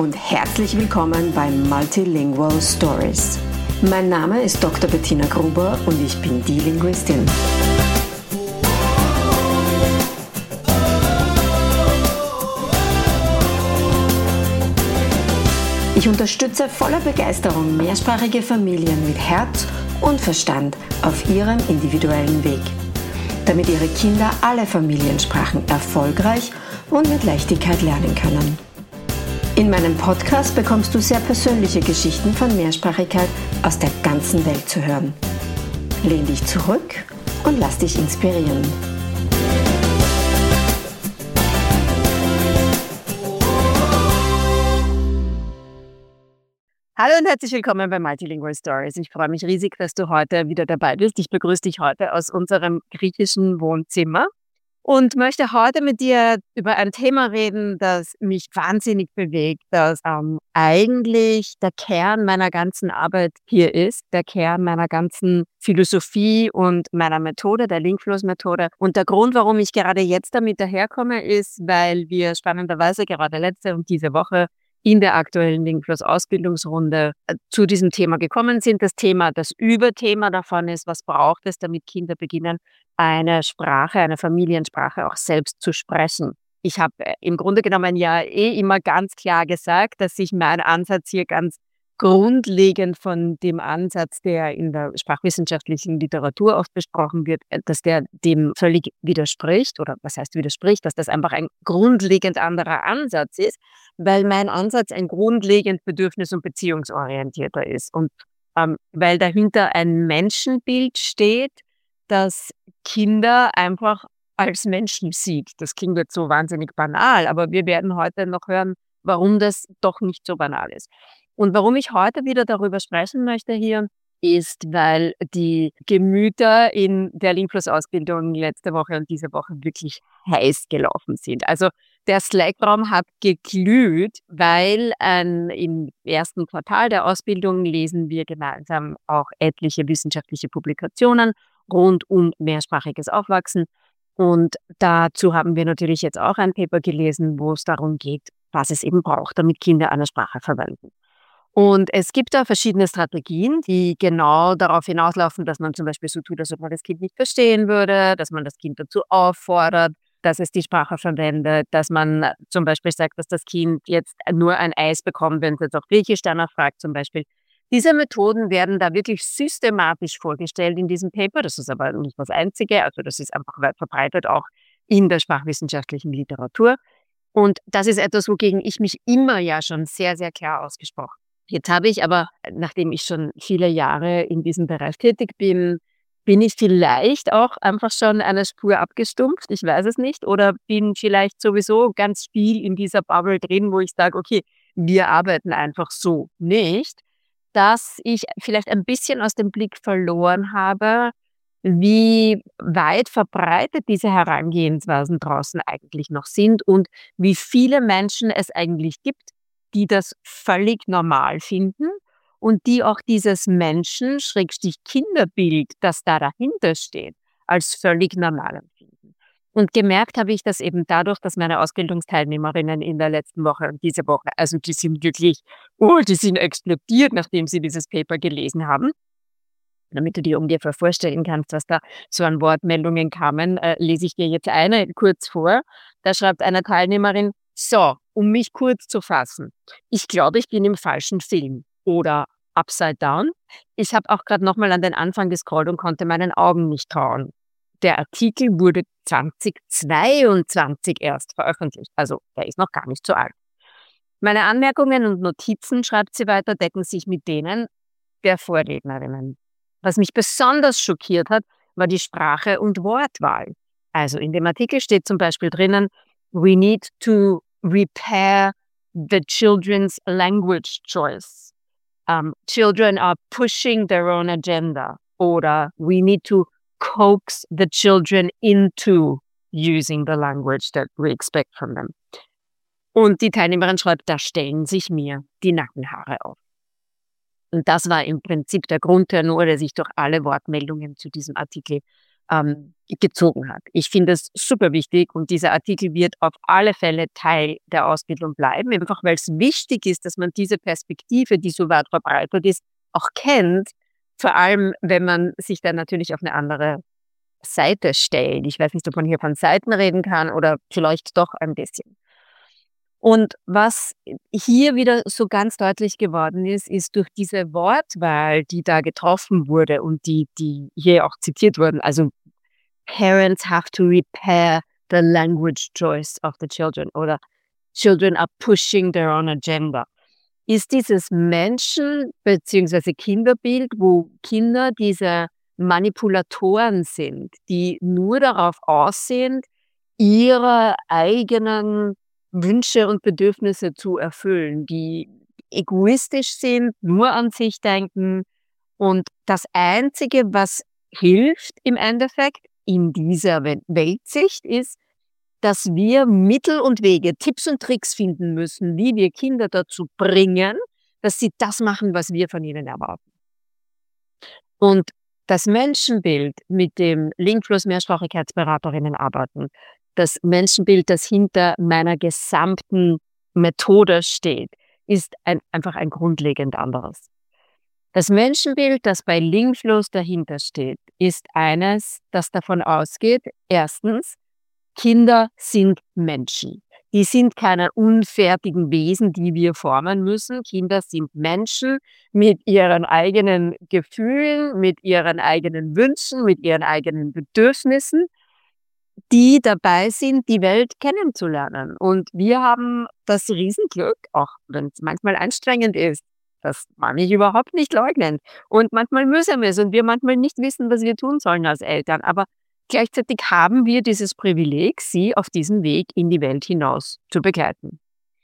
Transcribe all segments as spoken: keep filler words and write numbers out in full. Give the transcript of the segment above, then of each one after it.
und herzlich willkommen bei Multilingual Stories. Mein Name ist Doktor Bettina Gruber und ich bin die Linguistin. Ich unterstütze voller Begeisterung mehrsprachige Familien mit Herz und Verstand auf ihrem individuellen Weg, damit ihre Kinder alle Familiensprachen erfolgreich und mit Leichtigkeit lernen können. In meinem Podcast bekommst du sehr persönliche Geschichten von Mehrsprachigkeit aus der ganzen Welt zu hören. Lehn dich zurück und lass dich inspirieren. Hallo und herzlich willkommen bei Multilingual Stories. Ich freue mich riesig, dass du heute wieder dabei bist. Ich begrüße dich heute aus unserem griechischen Wohnzimmer und möchte heute mit dir über ein Thema reden, das mich wahnsinnig bewegt, das ähm, eigentlich der Kern meiner ganzen Arbeit hier ist, der Kern meiner ganzen Philosophie und meiner Methode, der Linkfluss-Methode. Und der Grund, warum ich gerade jetzt damit daherkomme, ist, weil wir spannenderweise gerade letzte und diese Woche in der aktuellen Linkfluss-Ausbildungsrunde zu diesem Thema gekommen sind. Das Thema, das Überthema davon ist, was braucht es, damit Kinder beginnen, eine Sprache, eine Familiensprache auch selbst zu sprechen. Ich habe im Grunde genommen ja eh immer ganz klar gesagt, dass sich mein Ansatz hier ganz grundlegend von dem Ansatz, der in der sprachwissenschaftlichen Literatur oft besprochen wird, dass der dem völlig widerspricht, oder was heißt widerspricht, dass das einfach ein grundlegend anderer Ansatz ist, weil mein Ansatz ein grundlegend bedürfnis- und beziehungsorientierter ist und ähm, weil dahinter ein Menschenbild steht, das Kinder einfach als Menschen sieht. Das klingt jetzt so wahnsinnig banal, aber wir werden heute noch hören, warum das doch nicht so banal ist. Und warum ich heute wieder darüber sprechen möchte hier, ist, weil die Gemüter in der Linkfluss-Ausbildung letzte Woche und diese Woche wirklich heiß gelaufen sind. Also der Slack-Raum hat geglüht, weil ähm, im ersten Quartal der Ausbildung lesen wir gemeinsam auch etliche wissenschaftliche Publikationen rund um mehrsprachiges Aufwachsen. Und dazu haben wir natürlich jetzt auch ein Paper gelesen, wo es darum geht, was es eben braucht, damit Kinder eine Sprache verwenden. Und es gibt da verschiedene Strategien, die genau darauf hinauslaufen, dass man zum Beispiel so tut, als ob man das Kind nicht verstehen würde, dass man das Kind dazu auffordert, dass es die Sprache verwendet, dass man zum Beispiel sagt, dass das Kind jetzt nur ein Eis bekommt, wenn es jetzt auch Griechisch danach fragt zum Beispiel. Diese Methoden werden da wirklich systematisch vorgestellt in diesem Paper. Das ist aber nicht das Einzige, also das ist einfach weit verbreitet auch in der sprachwissenschaftlichen Literatur. Und das ist etwas, wogegen ich mich immer ja schon sehr, sehr klar ausgesprochen habe. Jetzt habe ich aber, nachdem ich schon viele Jahre in diesem Bereich tätig bin, bin ich vielleicht auch einfach schon eine Spur abgestumpft, ich weiß es nicht, oder bin vielleicht sowieso ganz viel in dieser Bubble drin, wo ich sage, okay, wir arbeiten einfach so nicht, dass ich vielleicht ein bisschen aus dem Blick verloren habe, wie weit verbreitet diese Herangehensweisen draußen eigentlich noch sind und wie viele Menschen es eigentlich gibt, die das völlig normal finden und die auch dieses Menschen-Kinderbild, das da dahinter steht, als völlig normal empfinden. Und gemerkt habe ich das eben dadurch, dass meine Ausbildungsteilnehmerinnen in der letzten Woche und diese Woche, also die sind wirklich, oh, die sind explodiert, nachdem sie dieses Paper gelesen haben. Damit du dir ungefähr vorstellen kannst, was da so an Wortmeldungen kamen, äh, lese ich dir jetzt eine kurz vor. Da schreibt eine Teilnehmerin: So, um mich kurz zu fassen. Ich glaube, ich bin im falschen Film. Oder Upside Down. Ich habe auch gerade nochmal an den Anfang gescrollt und konnte meinen Augen nicht trauen. Der Artikel wurde zweitausendzweiundzwanzig erst veröffentlicht. Also, der ist noch gar nicht so alt. Meine Anmerkungen und Notizen, schreibt sie weiter, decken sich mit denen der Vorrednerinnen. Was mich besonders schockiert hat, war die Sprache und Wortwahl. Also in dem Artikel steht zum Beispiel drinnen, we need to repair the children's language choice. Um, children are pushing their own agenda. Oder we need to coax the children into using the language that we expect from them. Und die Teilnehmerin schreibt, da stellen sich mir die Nackenhaare auf. Und das war im Prinzip der Grundtenor, der sich durch alle Wortmeldungen zu diesem Artikel ähm, gezogen hat. Ich finde es super wichtig und dieser Artikel wird auf alle Fälle Teil der Ausbildung bleiben, einfach weil es wichtig ist, dass man diese Perspektive, die so weit verbreitet ist, auch kennt, vor allem wenn man sich dann natürlich auf eine andere Seite stellt. Ich weiß nicht, ob man hier von Seiten reden kann oder vielleicht doch ein bisschen. Und was hier wieder so ganz deutlich geworden ist, ist durch diese Wortwahl, die da getroffen wurde und die, die hier auch zitiert wurden, also Parents have to repair the language choice of the children oder Children are pushing their own agenda, ist dieses Menschen- bzw. Kinderbild, wo Kinder diese Manipulatoren sind, die nur darauf aussehen, ihre eigenen Wünsche und Bedürfnisse zu erfüllen, die egoistisch sind, nur an sich denken. Und das Einzige, was hilft im Endeffekt in dieser We- Weltsicht, ist, dass wir Mittel und Wege, Tipps und Tricks finden müssen, wie wir Kinder dazu bringen, dass sie das machen, was wir von ihnen erwarten. Und das Menschenbild, mit dem Linkfluss Mehrsprachigkeitsberaterinnen arbeiten, das Menschenbild, das hinter meiner gesamten Methode steht, ist ein, einfach ein grundlegend anderes. Das Menschenbild, das bei Linkfluss dahinter steht, ist eines, das davon ausgeht, erstens, Kinder sind Menschen. Die sind keine unfertigen Wesen, die wir formen müssen. Kinder sind Menschen mit ihren eigenen Gefühlen, mit ihren eigenen Wünschen, mit ihren eigenen Bedürfnissen, die dabei sind, die Welt kennenzulernen. Und wir haben das Riesenglück, auch wenn es manchmal anstrengend ist, das mag ich überhaupt nicht leugnen. Und manchmal müssen wir es und wir manchmal nicht wissen, was wir tun sollen als Eltern. Aber gleichzeitig haben wir dieses Privileg, sie auf diesem Weg in die Welt hinaus zu begleiten.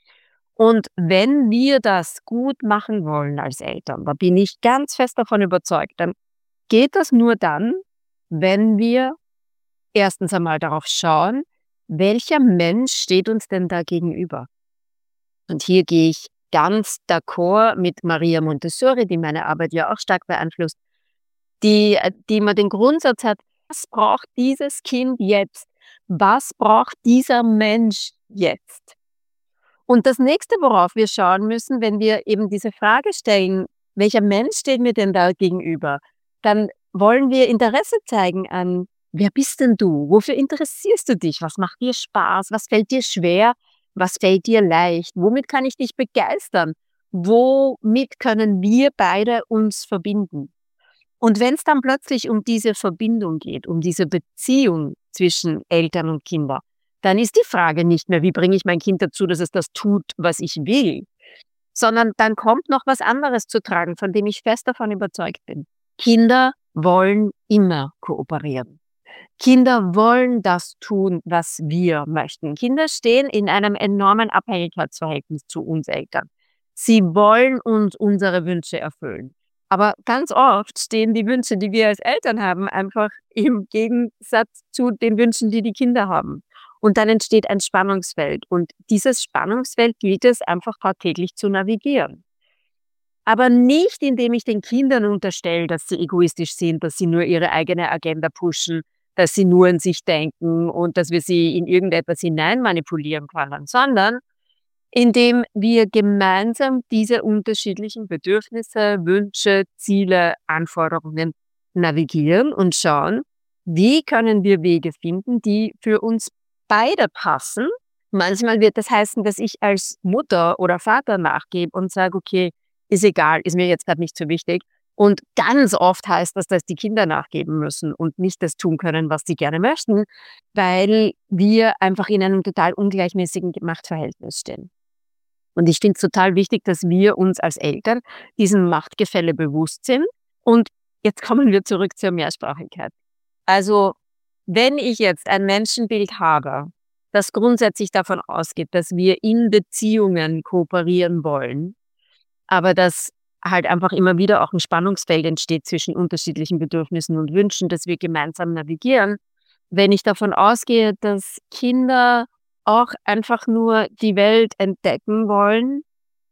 Und wenn wir das gut machen wollen als Eltern, da bin ich ganz fest davon überzeugt, dann geht das nur dann, wenn wir erstens einmal darauf schauen, welcher Mensch steht uns denn da gegenüber? Und hier gehe ich ganz d'accord mit Maria Montessori, die meine Arbeit ja auch stark beeinflusst, die, die immer den Grundsatz hat, was braucht dieses Kind jetzt? Was braucht dieser Mensch jetzt? Und das Nächste, worauf wir schauen müssen, wenn wir eben diese Frage stellen, welcher Mensch steht mir denn da gegenüber, dann wollen wir Interesse zeigen an, wer bist denn du? Wofür interessierst du dich? Was macht dir Spaß? Was fällt dir schwer? Was fällt dir leicht? Womit kann ich dich begeistern? Womit können wir beide uns verbinden? Und wenn es dann plötzlich um diese Verbindung geht, um diese Beziehung zwischen Eltern und Kindern, dann ist die Frage nicht mehr, wie bringe ich mein Kind dazu, dass es das tut, was ich will, sondern dann kommt noch was anderes zu tragen, von dem ich fest davon überzeugt bin. Kinder wollen immer kooperieren. Kinder wollen das tun, was wir möchten. Kinder stehen in einem enormen Abhängigkeitsverhältnis zu uns Eltern. Sie wollen uns unsere Wünsche erfüllen. Aber ganz oft stehen die Wünsche, die wir als Eltern haben, einfach im Gegensatz zu den Wünschen, die die Kinder haben. Und dann entsteht ein Spannungsfeld. Und dieses Spannungsfeld gilt es einfach tagtäglich zu navigieren. Aber nicht, indem ich den Kindern unterstelle, dass sie egoistisch sind, dass sie nur ihre eigene Agenda pushen, dass sie nur an sich denken und dass wir sie in irgendetwas hinein manipulieren können, sondern indem wir gemeinsam diese unterschiedlichen Bedürfnisse, Wünsche, Ziele, Anforderungen navigieren und schauen, wie können wir Wege finden, die für uns beide passen. Manchmal wird das heißen, dass ich als Mutter oder Vater nachgebe und sage, okay, ist egal, ist mir jetzt gerade nicht so wichtig. Und ganz oft heißt das, dass die Kinder nachgeben müssen und nicht das tun können, was sie gerne möchten, weil wir einfach in einem total ungleichmäßigen Machtverhältnis stehen. Und ich finde es total wichtig, dass wir uns als Eltern diesem Machtgefälle bewusst sind. Und jetzt kommen wir zurück zur Mehrsprachigkeit. Also, wenn ich jetzt ein Menschenbild habe, das grundsätzlich davon ausgeht, dass wir in Beziehungen kooperieren wollen, aber dass halt einfach immer wieder auch ein Spannungsfeld entsteht zwischen unterschiedlichen Bedürfnissen und Wünschen, dass wir gemeinsam navigieren. Wenn ich davon ausgehe, dass Kinder auch einfach nur die Welt entdecken wollen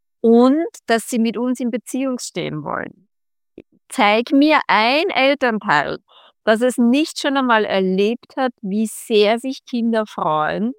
und dass sie mit uns in Beziehung stehen wollen. Zeig mir ein Elternteil, dass es nicht schon einmal erlebt hat, wie sehr sich Kinder freuen,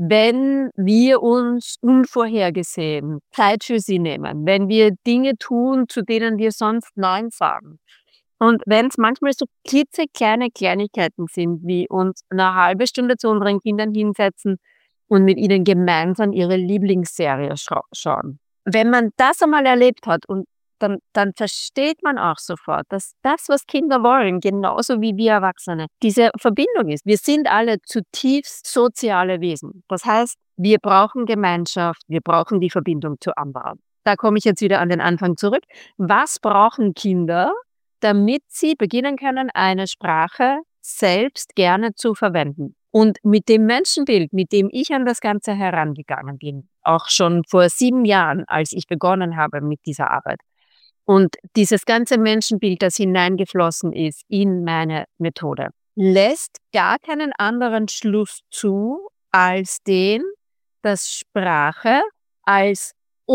wenn wir uns unvorhergesehen Zeit für sie nehmen, wenn wir Dinge tun, zu denen wir sonst Nein sagen. Und wenn es manchmal so klitzekleine Kleinigkeiten sind, wie uns eine halbe Stunde zu unseren Kindern hinsetzen und mit ihnen gemeinsam ihre Lieblingsserie schau schauen. Wenn man das einmal erlebt hat und dann, dann versteht man auch sofort, dass das, was Kinder wollen, genauso wie wir Erwachsene, diese Verbindung ist. Wir sind alle zutiefst soziale Wesen. Das heißt, wir brauchen Gemeinschaft, wir brauchen die Verbindung zu anderen. Da komme ich jetzt wieder an den Anfang zurück. Was brauchen Kinder, damit sie beginnen können, eine Sprache selbst gerne zu verwenden? Und mit dem Menschenbild, mit dem ich an das Ganze herangegangen bin, auch schon vor sieben Jahren, als ich begonnen habe mit dieser Arbeit, und dieses ganze Menschenbild, das hineingeflossen ist in meine Methode, lässt gar keinen anderen Schluss zu, als den, dass Sprache als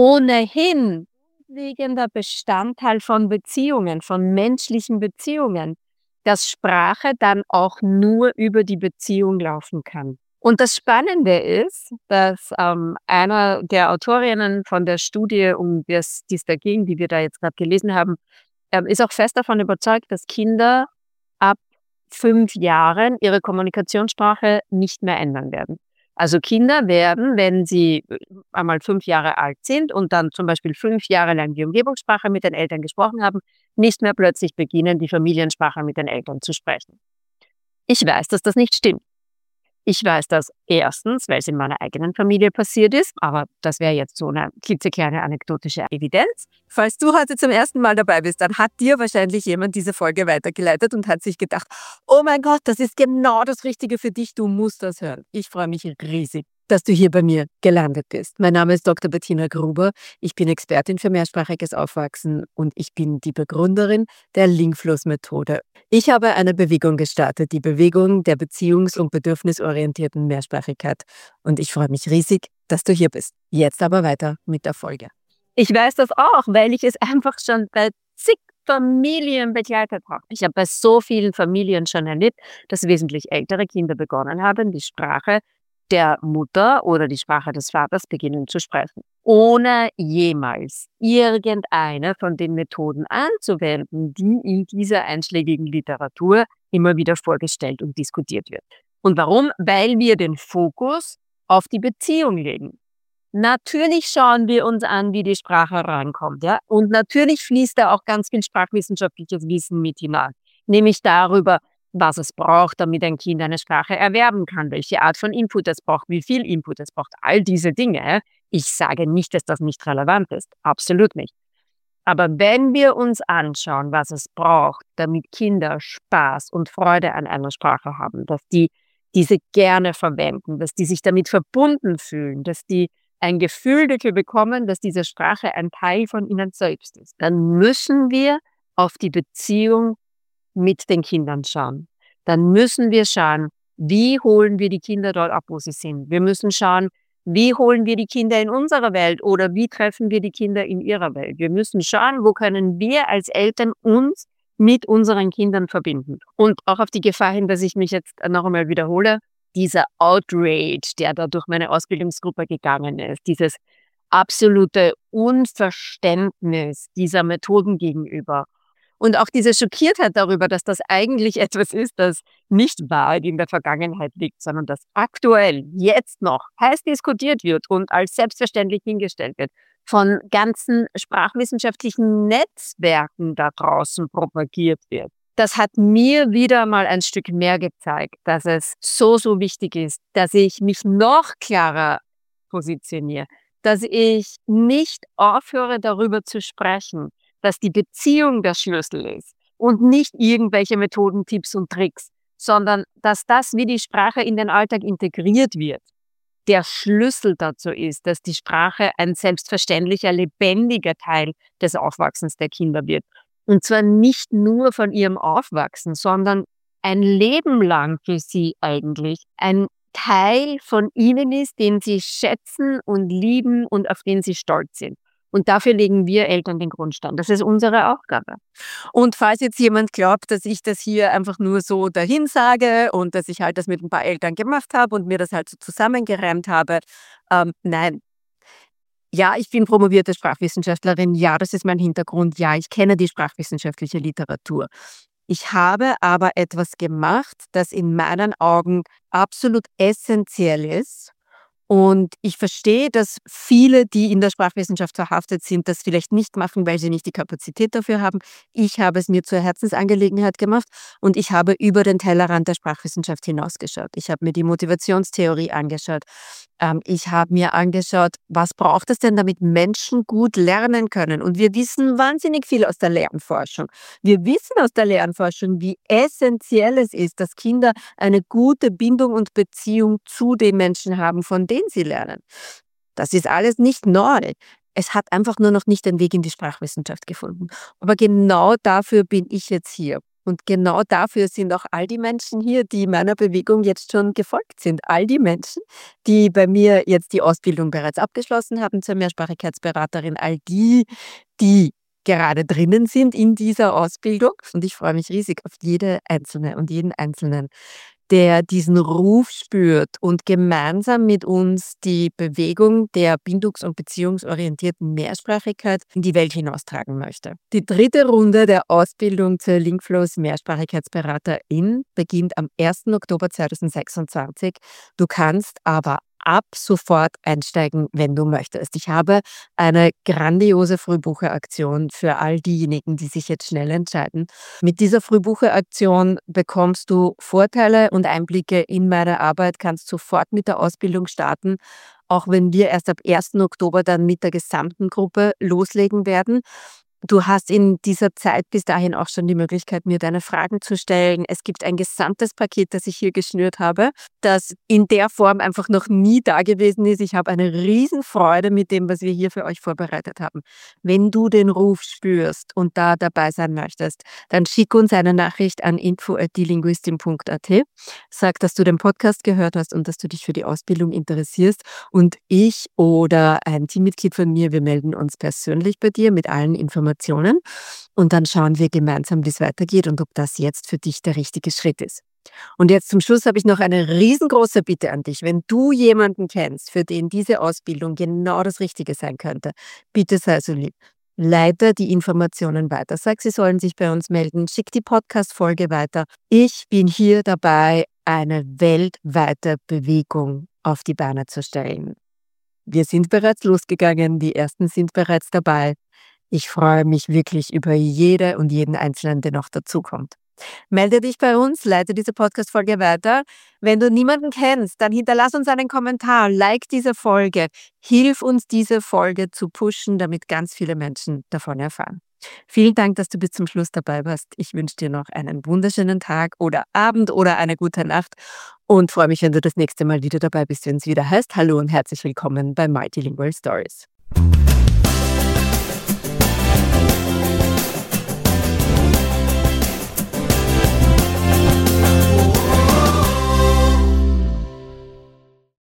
ohnehin grundlegender Bestandteil von Beziehungen, von menschlichen Beziehungen, dass Sprache dann auch nur über die Beziehung laufen kann. Und das Spannende ist, dass ähm, einer der Autorinnen von der Studie, um die es da ging, die wir da jetzt gerade gelesen haben, ähm, ist auch fest davon überzeugt, dass Kinder ab fünf Jahren ihre Kommunikationssprache nicht mehr ändern werden. Also Kinder werden, wenn sie einmal fünf Jahre alt sind und dann zum Beispiel fünf Jahre lang die Umgebungssprache mit den Eltern gesprochen haben, nicht mehr plötzlich beginnen, die Familiensprache mit den Eltern zu sprechen. Ich weiß, dass das nicht stimmt. Ich weiß das erstens, weil es in meiner eigenen Familie passiert ist, aber das wäre jetzt so eine klitzekleine anekdotische Evidenz. Falls du heute zum ersten Mal dabei bist, dann hat dir wahrscheinlich jemand diese Folge weitergeleitet und hat sich gedacht, oh mein Gott, das ist genau das Richtige für dich, du musst das hören. Ich freue mich riesig, dass du hier bei mir gelandet bist. Mein Name ist Doktor Bettina Gruber, ich bin Expertin für mehrsprachiges Aufwachsen und ich bin die Begründerin der Linkfluss-Methode. Ich habe eine Bewegung gestartet, die Bewegung der beziehungs- und bedürfnisorientierten Mehrsprachigkeit. Und ich freue mich riesig, dass du hier bist. Jetzt aber weiter mit der Folge. Ich weiß das auch, weil ich es einfach schon bei zig Familien begleitet habe. Ich habe bei so vielen Familien schon erlebt, dass wesentlich ältere Kinder begonnen haben, die Sprache der Mutter oder die Sprache des Vaters beginnen zu sprechen, ohne jemals irgendeine von den Methoden anzuwenden, die in dieser einschlägigen Literatur immer wieder vorgestellt und diskutiert wird. Und warum? Weil wir den Fokus auf die Beziehung legen. Natürlich schauen wir uns an, wie die Sprache rankommt, ja? Und natürlich fließt da auch ganz viel sprachwissenschaftliches Wissen mit hinein, nämlich darüber, was es braucht, damit ein Kind eine Sprache erwerben kann, welche Art von Input es braucht, wie viel Input es braucht, all diese Dinge. Ich sage nicht, dass das nicht relevant ist, absolut nicht. Aber wenn wir uns anschauen, was es braucht, damit Kinder Spaß und Freude an einer Sprache haben, dass die diese gerne verwenden, dass die sich damit verbunden fühlen, dass die ein Gefühl dafür bekommen, dass diese Sprache ein Teil von ihnen selbst ist, dann müssen wir auf die Beziehung mit den Kindern schauen. Dann müssen wir schauen, wie holen wir die Kinder dort ab, wo sie sind. Wir müssen schauen, wie holen wir die Kinder in unsere Welt oder wie treffen wir die Kinder in ihrer Welt. Wir müssen schauen, wo können wir als Eltern uns mit unseren Kindern verbinden. Und auch auf die Gefahr hin, dass ich mich jetzt noch einmal wiederhole, dieser Outrage, der da durch meine Ausbildungsgruppe gegangen ist, dieses absolute Unverständnis dieser Methoden gegenüber und auch diese Schockiertheit darüber, dass das eigentlich etwas ist, das nicht Wahrheit in der Vergangenheit liegt, sondern das aktuell, jetzt noch heiß diskutiert wird und als selbstverständlich hingestellt wird, von ganzen sprachwissenschaftlichen Netzwerken da draußen propagiert wird. Das hat mir wieder mal ein Stück mehr gezeigt, dass es so, so wichtig ist, dass ich mich noch klarer positioniere, dass ich nicht aufhöre, darüber zu sprechen, dass die Beziehung der Schlüssel ist und nicht irgendwelche Methoden, Tipps und Tricks, sondern dass das, wie die Sprache in den Alltag integriert wird, der Schlüssel dazu ist, dass die Sprache ein selbstverständlicher, lebendiger Teil des Aufwachsens der Kinder wird. Und zwar nicht nur von ihrem Aufwachsen, sondern ein Leben lang für sie eigentlich ein Teil von ihnen ist, den sie schätzen und lieben und auf den sie stolz sind. Und dafür legen wir Eltern den Grundstein. Das ist unsere Aufgabe. Und falls jetzt jemand glaubt, dass ich das hier einfach nur so dahin sage und dass ich halt das mit ein paar Eltern gemacht habe und mir das halt so zusammengereimt habe, ähm, nein. Ja, ich bin promovierte Sprachwissenschaftlerin. Ja, das ist mein Hintergrund. Ja, ich kenne die sprachwissenschaftliche Literatur. Ich habe aber etwas gemacht, das in meinen Augen absolut essentiell ist. Und ich verstehe, dass viele, die in der Sprachwissenschaft verhaftet sind, das vielleicht nicht machen, weil sie nicht die Kapazität dafür haben. Ich habe es mir zur Herzensangelegenheit gemacht und ich habe über den Tellerrand der Sprachwissenschaft hinausgeschaut. Ich habe mir die Motivationstheorie angeschaut. Ähm, ich habe mir angeschaut, was braucht es denn, damit Menschen gut lernen können. Und wir wissen wahnsinnig viel aus der Lernforschung. Wir wissen aus der Lernforschung, wie essentiell es ist, dass Kinder eine gute Bindung und Beziehung zu den Menschen haben, von denen sie lernen. Das ist alles nicht neu. Es hat einfach nur noch nicht den Weg in die Sprachwissenschaft gefunden. Aber genau dafür bin ich jetzt hier. Und genau dafür sind auch all die Menschen hier, die meiner Bewegung jetzt schon gefolgt sind. All die Menschen, die bei mir jetzt die Ausbildung bereits abgeschlossen haben zur Mehrsprachigkeitsberaterin. All die, die gerade drinnen sind in dieser Ausbildung. Und ich freue mich riesig auf jede Einzelne und jeden Einzelnen, der diesen Ruf spürt und gemeinsam mit uns die Bewegung der bindungs- und beziehungsorientierten Mehrsprachigkeit in die Welt hinaustragen möchte. Die dritte Runde der Ausbildung zur Linkflows Mehrsprachigkeitsberaterin beginnt am ersten Oktober zweitausendsechsundzwanzig. Du kannst aber ab sofort einsteigen, wenn du möchtest. Ich habe eine grandiose Frühbucheraktion für all diejenigen, die sich jetzt schnell entscheiden. Mit dieser Frühbucheraktion bekommst du Vorteile und Einblicke in meine Arbeit, kannst sofort mit der Ausbildung starten, auch wenn wir erst ab ersten Oktober dann mit der gesamten Gruppe loslegen werden. Du hast in dieser Zeit bis dahin auch schon die Möglichkeit, mir deine Fragen zu stellen. Es gibt ein gesamtes Paket, das ich hier geschnürt habe, das in der Form einfach noch nie da gewesen ist. Ich habe eine Riesenfreude mit dem, was wir hier für euch vorbereitet haben. Wenn du den Ruf spürst und da dabei sein möchtest, dann schick uns eine Nachricht an info at die linguistin punkt a t. Sag, dass du den Podcast gehört hast und dass du dich für die Ausbildung interessierst. Und ich oder ein Teammitglied von mir, wir melden uns persönlich bei dir mit allen Informationen. Und dann schauen wir gemeinsam, wie es weitergeht und ob das jetzt für dich der richtige Schritt ist. Und jetzt zum Schluss habe ich noch eine riesengroße Bitte an dich. Wenn du jemanden kennst, für den diese Ausbildung genau das Richtige sein könnte, bitte sei so lieb. Leite die Informationen weiter. Sag, sie sollen sich bei uns melden. Schick die Podcast-Folge weiter. Ich bin hier dabei, eine weltweite Bewegung auf die Beine zu stellen. Wir sind bereits losgegangen. Die ersten sind bereits dabei. Ich freue mich wirklich über jede und jeden Einzelnen, der noch dazukommt. Melde dich bei uns, leite diese Podcast-Folge weiter. Wenn du niemanden kennst, dann hinterlass uns einen Kommentar, like diese Folge. Hilf uns, diese Folge zu pushen, damit ganz viele Menschen davon erfahren. Vielen Dank, dass du bis zum Schluss dabei warst. Ich wünsche dir noch einen wunderschönen Tag oder Abend oder eine gute Nacht und freue mich, wenn du das nächste Mal wieder dabei bist, wenn es wieder heißt Hallo und herzlich willkommen bei Multilingual Stories.